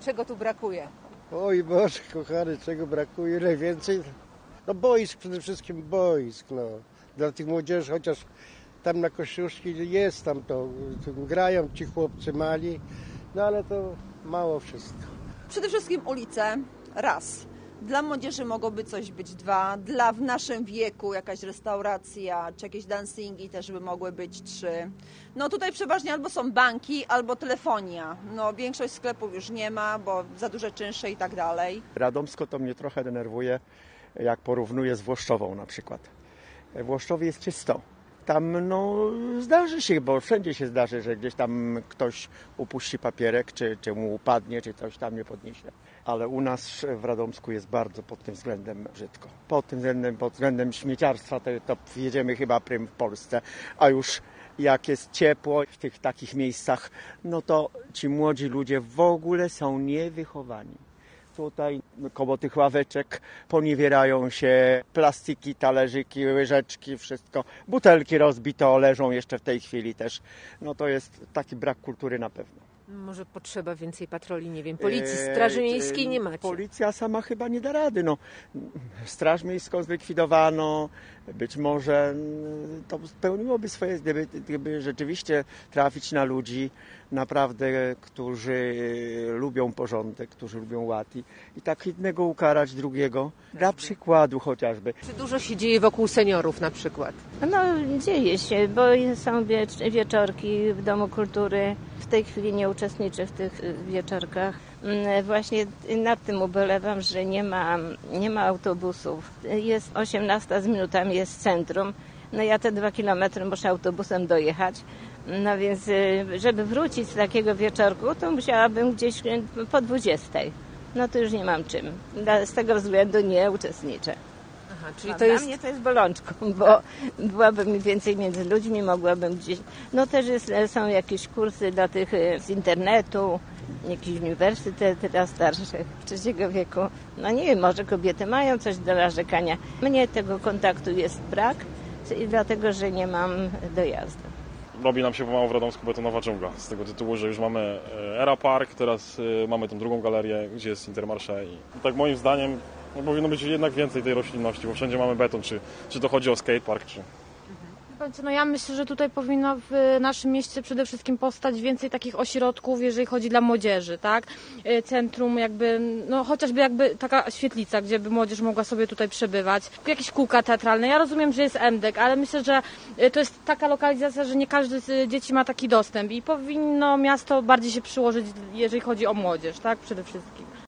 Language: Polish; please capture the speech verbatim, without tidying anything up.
Czego tu brakuje? Oj Boże kochany, czego brakuje najwięcej? No boisk, przede wszystkim boisk, no. Dla tych młodzieży, chociaż tam na Kościuszki jest, tam to, to grają ci chłopcy mali, no ale to mało wszystko. Przede wszystkim ulice, raz. Dla młodzieży mogłoby coś być, dwa. Dla w naszym wieku jakaś restauracja, czy jakieś dancingi też by mogły być, trzy. No tutaj przeważnie albo są banki, albo telefonia. No większość sklepów już nie ma, bo za duże czynsze i tak dalej. Radomsko to mnie trochę denerwuje, jak porównuję z Włoszczową na przykład. W Włoszczowie jest czysto. Tam no zdarzy się, bo wszędzie się zdarzy, że gdzieś tam ktoś upuści papierek, czy, czy mu upadnie, czy coś tam nie podniesie. Ale u nas w Radomsku jest bardzo pod tym względem brzydko. Pod tym względem, pod względem śmieciarstwa to, to jedziemy chyba prym w Polsce. A już jak jest ciepło w tych takich miejscach, no to ci młodzi ludzie w ogóle są niewychowani. Tutaj koło tych ławeczek poniewierają się plastiki, talerzyki, łyżeczki, wszystko. Butelki rozbite leżą jeszcze w tej chwili też. No to jest taki brak kultury na pewno. Może potrzeba więcej patroli, nie wiem, policji, straży miejskiej nie macie. Policja sama chyba nie da rady. No, Straż miejską zlikwidowano, być może to spełniłoby swoje, gdyby, gdyby rzeczywiście trafić na ludzi naprawdę, którzy lubią porządek, którzy lubią ład i, i tak jednego ukarać, drugiego, dla przykładu chociażby. Czy dużo się dzieje wokół seniorów na przykład? No dzieje się, bo są wiecz- wieczorki w Domu Kultury. W tej chwili nie uczestniczę w tych wieczorkach. Właśnie nad tym ubolewam, że nie ma, nie ma autobusów. Jest osiemnasta z minutami, jest centrum. No ja te dwa kilometry muszę autobusem dojechać. No więc żeby wrócić z takiego wieczorku, to musiałabym gdzieś po dwudziestej. No to już nie mam czym. Z tego względu nie uczestniczę. Aha, czyli No, to dla jest... mnie to jest bolączką, bo byłabym więcej między ludźmi, mogłabym gdzieś... No też jest, są jakieś kursy dla tych z internetu, jakiś uniwersytet dla starszych, trzeciego wieku. No nie wiem, może kobiety mają coś do narzekania. Mnie tego kontaktu jest brak, dlatego że nie mam dojazdu. Robi nam się pomału w Radomsku betonowa dżungla, z tego tytułu, że już mamy Era Park, teraz mamy tą drugą galerię, gdzie jest Intermarché i tak moim zdaniem no, powinno być jednak więcej tej roślinności, bo wszędzie mamy beton, czy, czy to chodzi o skatepark, czy... No ja myślę, że tutaj powinno w naszym mieście przede wszystkim powstać więcej takich ośrodków, jeżeli chodzi dla młodzieży, tak? Centrum jakby, no chociażby jakby taka świetlica, gdzie by młodzież mogła sobie tutaj przebywać. Jakieś kółka teatralne. Ja rozumiem, że jest M D K, ale myślę, że to jest taka lokalizacja, że nie każdy z dzieci ma taki dostęp i powinno miasto bardziej się przyłożyć, jeżeli chodzi o młodzież, tak? Przede wszystkim.